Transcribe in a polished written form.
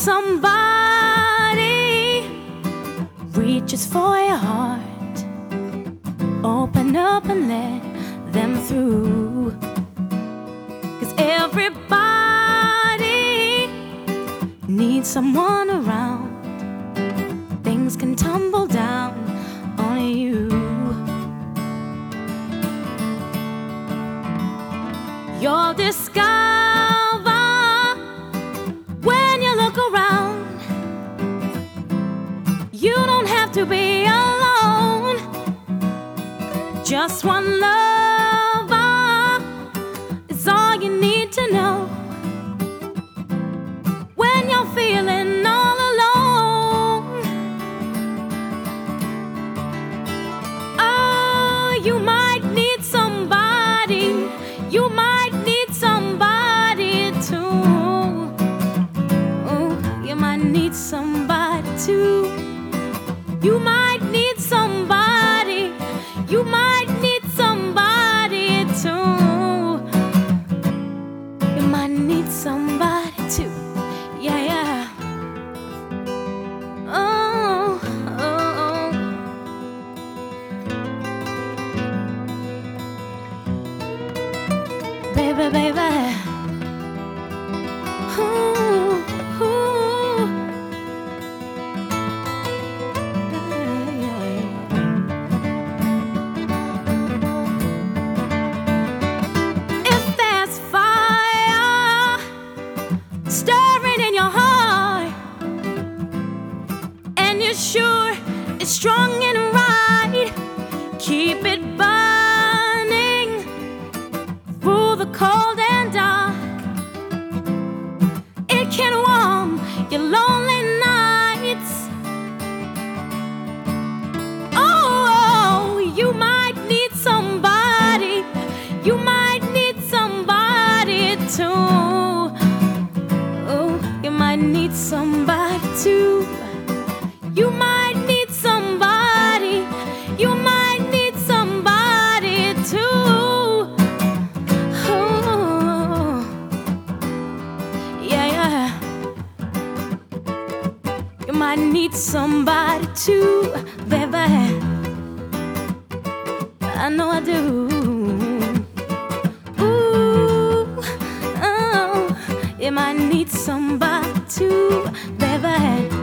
somebody reaches for your heart, open up and let them through. 'Cause everybody needs someone around. Things can tumble down on you. You'll discover when you look around, you don't have to be alone. Just one lover is all you need to know. When you're feeling all alone, oh, you might need somebody. You might need somebody too. Oh, you might need somebody too. You might need somebody. You might need somebody too. You might need somebody too. Yeah, yeah. Oh, oh, oh. Baby, baby. Ooh, ooh. Yeah, yeah. If there's fire stirring in your heart, and you're sure it's strong and right, keep it burning through the cold and dark. It can warm your lonely nights. Oh, you might need somebody. You might need somebody too. Oh, you might need somebody too. You might need somebody. You might need somebody too. Oh, yeah, yeah. You might need somebody too, baby. I know I do. Ooh, oh, you might need somebody too, baby.